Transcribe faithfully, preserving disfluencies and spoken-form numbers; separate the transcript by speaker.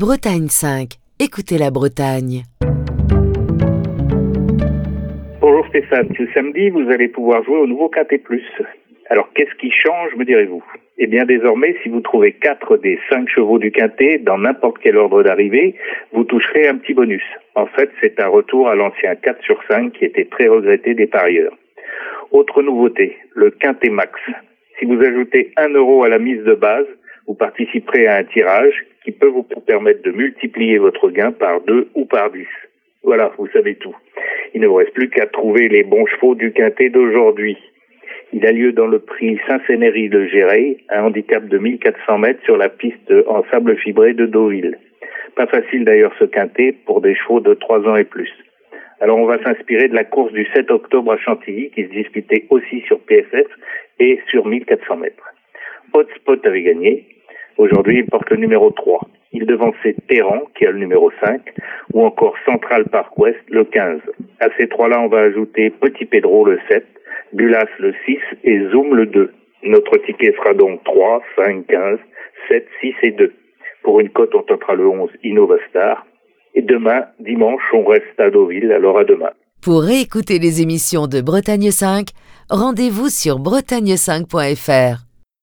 Speaker 1: Bretagne cinq. Écoutez la Bretagne.
Speaker 2: Bonjour Stéphane, ce samedi vous allez pouvoir jouer au nouveau Quintet Plus. Alors qu'est-ce qui change, me direz-vous ? Eh bien désormais, si vous trouvez quatre des cinq chevaux du Quintet dans n'importe quel ordre d'arrivée, vous toucherez un petit bonus. En fait, c'est un retour à l'ancien quatre sur cinq qui était très regretté des parieurs. Autre nouveauté, le Quintet Max. Si vous ajoutez un euro à la mise de base, vous participerez à un tirage qui peut vous permettre de multiplier votre gain par deux ou par dix. Voilà, vous savez tout. Il ne vous reste plus qu'à trouver les bons chevaux du Quintet d'aujourd'hui. Il a lieu dans le prix Saint-Sénéry de Géret, un handicap de mille quatre cents mètres sur la piste en sable fibré de Deauville. Pas facile d'ailleurs ce Quintet pour des chevaux de trois ans et plus. Alors on va s'inspirer de la course du sept octobre à Chantilly qui se disputait aussi sur P S F et sur mille quatre cents mètres. Hotspot avait gagné. Aujourd'hui, il porte le numéro trois. Il devançait Terran, qui a le numéro cinq, ou encore Central Park West, le quinze. À ces trois-là, on va ajouter Petit Pedro, le sept, Bulas, le six, et Zoom, le deux. Notre ticket sera donc trois, cinq, quinze, sept, six et deux. Pour une cote, on tentera le onze, Innovastar. Et demain, dimanche, on reste à Deauville, alors à demain.
Speaker 1: Pour réécouter les émissions de Bretagne cinq, rendez-vous sur bretagne cinq point f r.